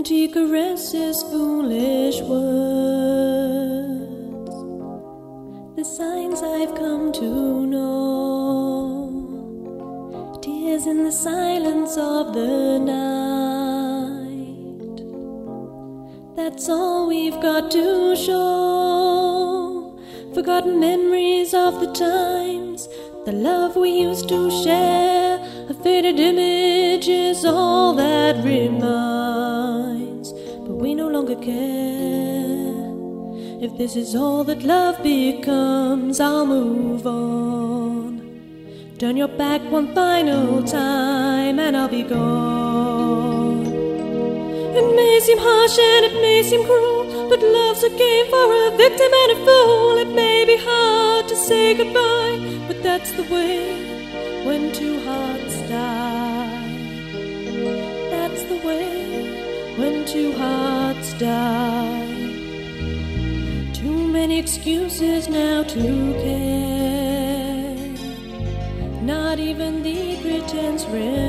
Empty caresses, foolish words, the signs I've come to know. Tears in the silence of the night, that's all we've got to show. Forgotten memories of the times, the love we used to share. A faded image is all that reminds, but we no longer care. If this is all that love becomes, I'll move on. Turn your back one final time and I'll be gone. It may seem harsh and it may seem cruel, but love's a game for a victim and a fool. It may be hard to say goodbye, but that's the way when two hearts die. That's the way when two hearts die. Too many excuses now to care. Not even the pretense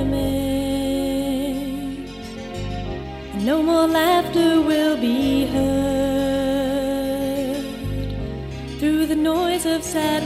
remains. And no more laughter will be heard through the noise of sad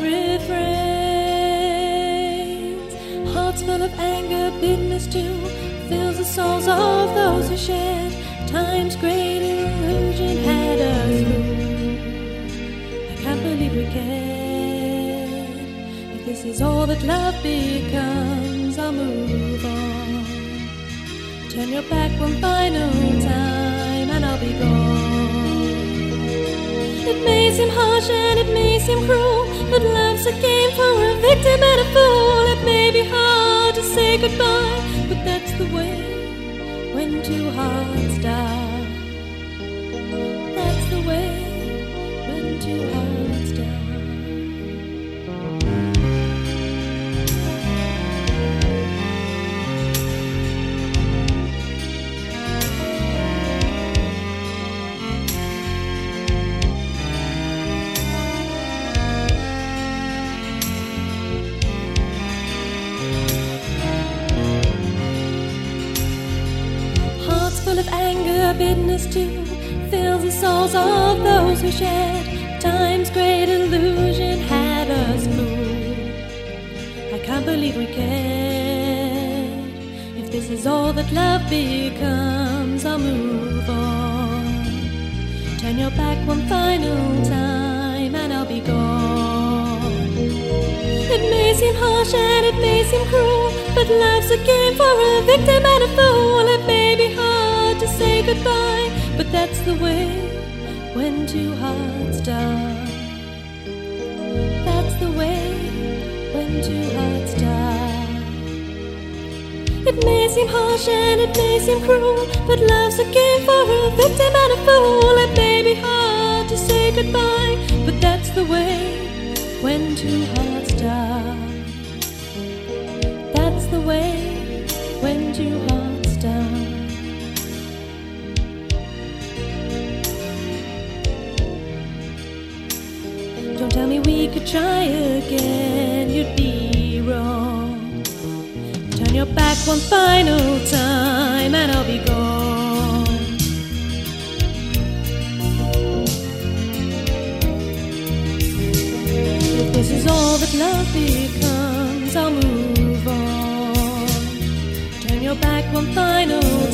refrains. Hearts full of anger, bitterness too, fills the souls of those who shared time's great illusion had us fooled. I can't believe we cared. If this is all that love becomes, I'll move on. Turn your back one final time and I'll be gone. It may seem harsh and it may seem cruel, but love's a game for a victim and a fool. It may be hard to say goodbye, but that's the way when two hearts die. That's the way when two hearts die. Full of anger, bitterness too, fills the souls of those who shared time's great illusion had us fooled. I can't believe we cared. If this is all that love becomes, I'll move on. Turn your back one final time and I'll be gone. It may seem harsh and it may seem cruel, but love's a game for a victim and a fool. It may be hard to say goodbye, but that's the way when two hearts die. That's the way when two hearts die. It may seem harsh and it may seem cruel, but love's a game for a victim and a fool. It may be hard to say goodbye, but that's the way when two hearts die. That's the way when two hearts die. Don't tell me we could try again, you'd be wrong. Turn your back one final time and I'll be gone. If this is all that love becomes, I'll move on. Turn your back one final